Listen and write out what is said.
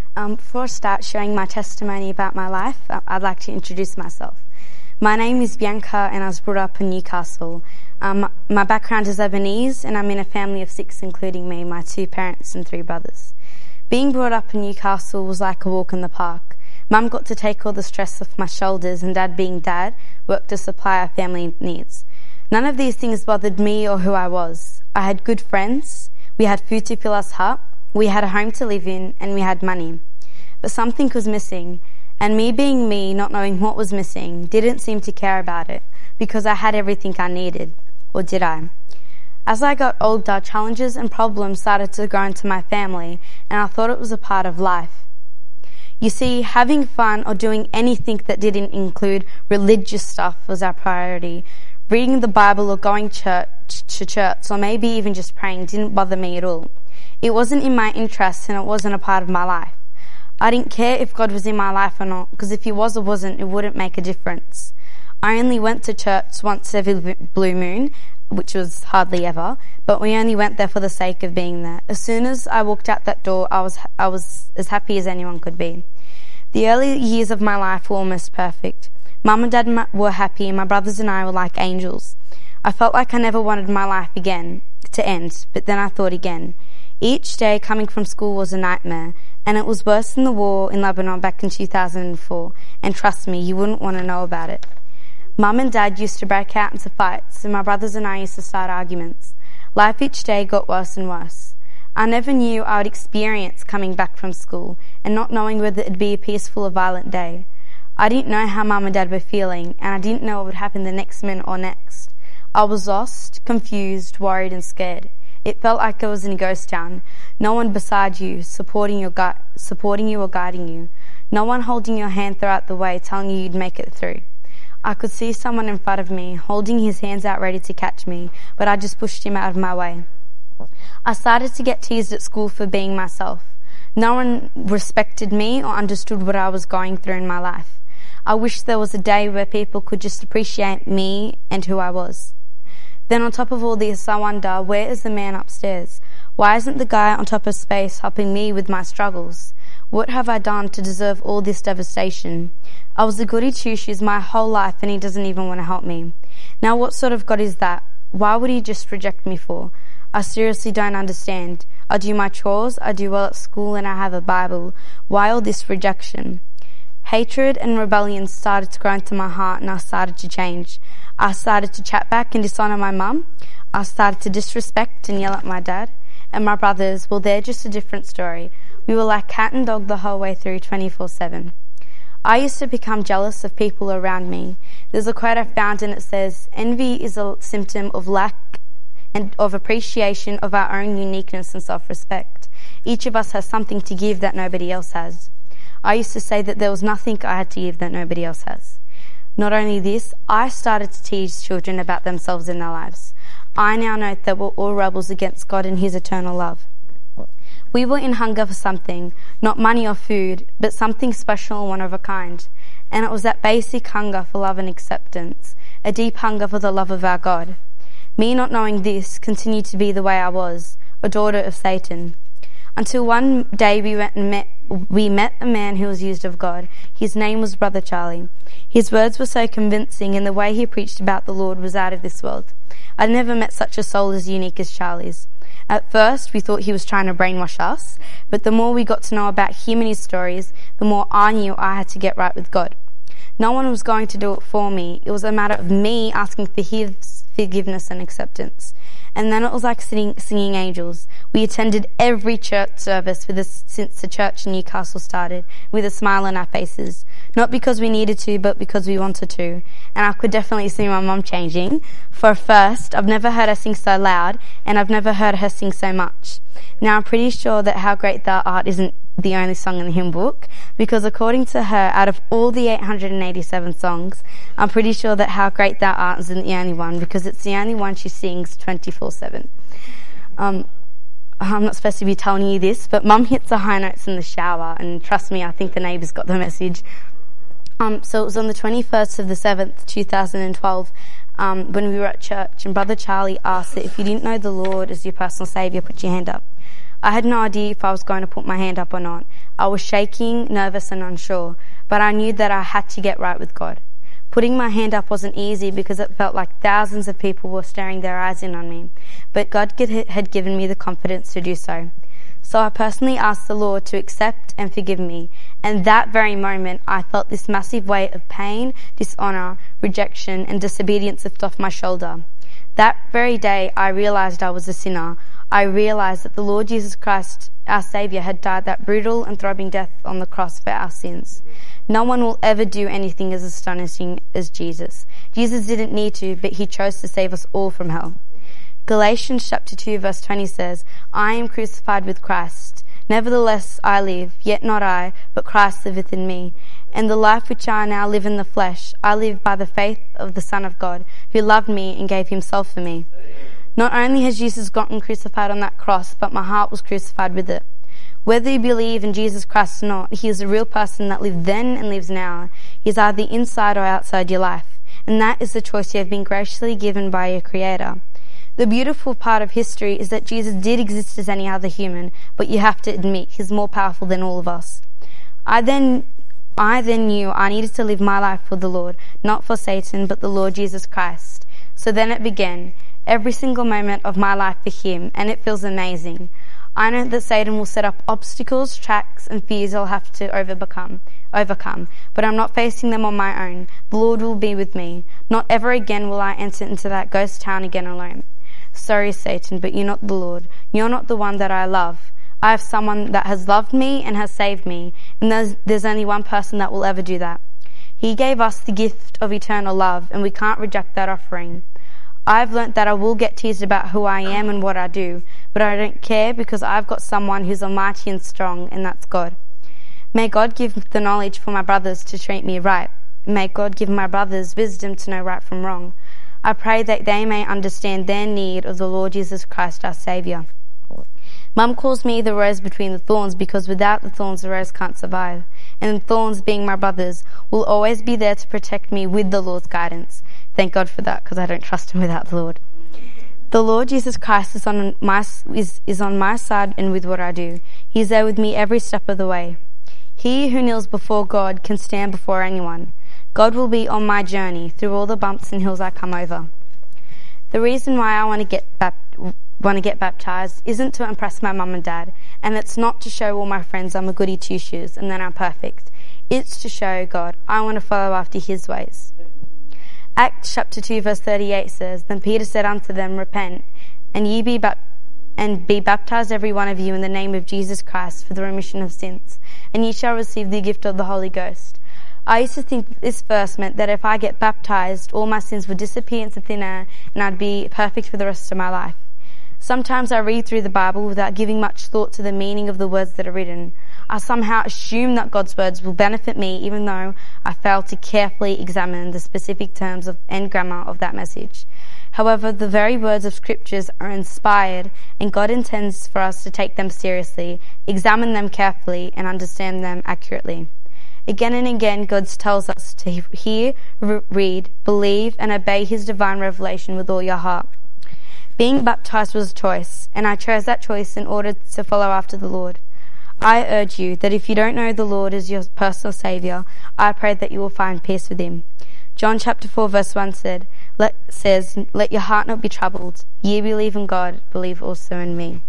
Before I start sharing my testimony about my life, I'd like to introduce myself. My name is Bianca and I was brought up in Newcastle. My background is Lebanese and I'm in a family of 6, including me, my 2 parents and 3 brothers. Being brought up in Newcastle was like a walk in the park. Mum got to take all the stress off my shoulders and Dad, being Dad, worked to supply our family needs. None of these things bothered me or who I was. I had good friends, we had food to fill us up, we had a home to live in and we had money. But something was missing, and me being me, not knowing what was missing, didn't seem to care about it because I had everything I needed. Or did I? As I got older, challenges and problems started to grow into my family, and I thought it was a part of life. You see, having fun or doing anything that didn't include religious stuff was our priority. Reading the Bible or going to church or maybe even just praying didn't bother me at all. It wasn't in my interest and it wasn't a part of my life. I didn't care if God was in my life or not, because if he was or wasn't, it wouldn't make a difference. I only went to church once every blue moon, which was hardly ever, but we only went there for the sake of being there. As soon as I walked out that door, I was as happy as anyone could be. The early years of my life were almost perfect. Mum and Dad were happy and my brothers and I were like angels. I felt like I never wanted my life again to end, but then I thought again. Each day coming from school was a nightmare, and it was worse than the war in Lebanon back in 2004, and trust me, you wouldn't want to know about it. Mum and Dad used to break out into fights, and my brothers and I used to start arguments. Life each day got worse and worse. I never knew I would experience coming back from school and not knowing whether it'd be a peaceful or violent day. I didn't know how Mum and Dad were feeling, and I didn't know what would happen the next minute or next. I was lost, confused, worried and scared. It felt like I was in a ghost town. No one beside you, supporting you or guiding you. No one holding your hand throughout the way, telling you you'd make it through. I could see someone in front of me, holding his hands out ready to catch me, but I just pushed him out of my way. I started to get teased at school for being myself. No one respected me or understood what I was going through in my life. I wished there was a day where people could just appreciate me and who I was. Then on top of all this, I wonder, where is the man upstairs? Why isn't the guy on top of space helping me with my struggles? What have I done to deserve all this devastation? I was a goody two-shoes my whole life and he doesn't even want to help me. Now what sort of God is that? Why would he just reject me for? I seriously don't understand. I do my chores, I do well at school and I have a Bible. Why all this rejection? Hatred and rebellion started to grow into my heart and I started to change. I started to chat back and dishonour my mum. I started to disrespect and yell at my dad. And my brothers, well, they're just a different story. We were like cat and dog the whole way through 24/7. I used to become jealous of people around me. There's a quote I found and it says, envy is a symptom of lack and of appreciation of our own uniqueness and self-respect. Each of us has something to give that nobody else has. I used to say that there was nothing I had to give that nobody else has. Not only this, I started to teach children about themselves in their lives. I now know that we're all rebels against God and his eternal love. We were in hunger for something, not money or food, but something special and one of a kind. And it was that basic hunger for love and acceptance, a deep hunger for the love of our God. Me not knowing this continued to be the way I was, a daughter of Satan. Until one day we met a man who was used of God. His name was Brother Charlie. His words were so convincing and the way he preached about the Lord was out of this world. I'd never met such a soul as unique as Charlie's. At first, we thought he was trying to brainwash us, but the more we got to know about him and his stories, the more I knew I had to get right with God. No one was going to do it for me. It was a matter of me asking for his forgiveness and acceptance. And then it was like singing angels. We attended every church service since the church in Newcastle started, with a smile on our faces. Not because we needed to, but because we wanted to. And I could definitely see my mum changing. For first, I've never heard her sing so loud, and I've never heard her sing so much. Now, I'm pretty sure that How Great Thou Art isn't the only song in the hymn book, because according to her, out of all the 887 songs, I'm pretty sure that How Great Thou Art isn't the only one, because it's the only one she sings 24/7. I'm not supposed to be telling you this, but Mum hits the high notes in the shower, and trust me, I think the neighbours got the message. So it was on the 21st of the 7th, 2012, when we were at church, and Brother Charlie asked that if you didn't know the Lord as your personal saviour, put your hand up. I had no idea if I was going to put my hand up or not. I was shaking, nervous and unsure, but I knew that I had to get right with God. Putting my hand up wasn't easy because it felt like thousands of people were staring their eyes in on me, but God had given me the confidence to do so. So I personally asked the Lord to accept and forgive me, and that very moment I felt this massive weight of pain, dishonour, rejection and disobedience lift off my shoulder. That very day I realised I was a sinner. I realised that the Lord Jesus Christ, our Saviour, had died that brutal and throbbing death on the cross for our sins. No one will ever do anything as astonishing as Jesus. Jesus didn't need to, but he chose to save us all from hell. Galatians chapter 2 verse 20 says, I am crucified with Christ. Nevertheless I live, yet not I, but Christ liveth in me. And the life which I now live in the flesh, I live by the faith of the Son of God, who loved me and gave himself for me. Not only has Jesus gotten crucified on that cross, but my heart was crucified with it. Whether you believe in Jesus Christ or not, he is a real person that lived then and lives now. He is either inside or outside your life, and that is the choice you have been graciously given by your Creator. The beautiful part of history is that Jesus did exist as any other human, but you have to admit he's more powerful than all of us. I then knew I needed to live my life for the Lord, not for Satan, but the Lord Jesus Christ. So then it began, every single moment of my life for him, and it feels amazing. I know that Satan will set up obstacles, tracks, and fears I'll have to overcome, but I'm not facing them on my own. The Lord will be with me. Not ever again will I enter into that ghost town again alone. Sorry, Satan, but you're not the Lord. You're not the one that I love. I have someone that has loved me and has saved me, and there's only one person that will ever do that. He gave us the gift of eternal love, and we can't reject that offering. I've learnt that I will get teased about who I am and what I do, but I don't care because I've got someone who's almighty and strong, and that's God. May God give the knowledge for my brothers to treat me right. May God give my brothers wisdom to know right from wrong. I pray that they may understand their need of the Lord Jesus Christ, our Saviour. Mum calls me the rose between the thorns because without the thorns the rose can't survive. And the thorns, being my brothers, will always be there to protect me with the Lord's guidance. Thank God for that, because I don't trust him without the Lord. The Lord Jesus Christ is on my side and with what I do. He is there with me every step of the way. He who kneels before God can stand before anyone. God will be on my journey through all the bumps and hills I come over. The reason why I want to get baptized isn't to impress my mum and dad, and it's not to show all my friends I'm a goody two-shoes and that I'm perfect. It's to show God I want to follow after his ways. Acts chapter 2 verse 38 says, Then Peter said unto them, Repent, and be baptized every one of you in the name of Jesus Christ for the remission of sins, and ye shall receive the gift of the Holy Ghost. I used to think this verse meant that if I get baptized, all my sins would disappear into thin air and I'd be perfect for the rest of my life. Sometimes I read through the Bible without giving much thought to the meaning of the words that are written. I somehow assume that God's words will benefit me even though I fail to carefully examine the specific terms and grammar of that message. However, the very words of scriptures are inspired and God intends for us to take them seriously, examine them carefully and understand them accurately. Again and again, God tells us to hear, read, believe, and obey his divine revelation with all your heart. Being baptized was a choice, and I chose that choice in order to follow after the Lord. I urge you that if you don't know the Lord as your personal Saviour, I pray that you will find peace with him. John chapter 4 verse 1 says, Let your heart not be troubled. Ye believe in God, believe also in me.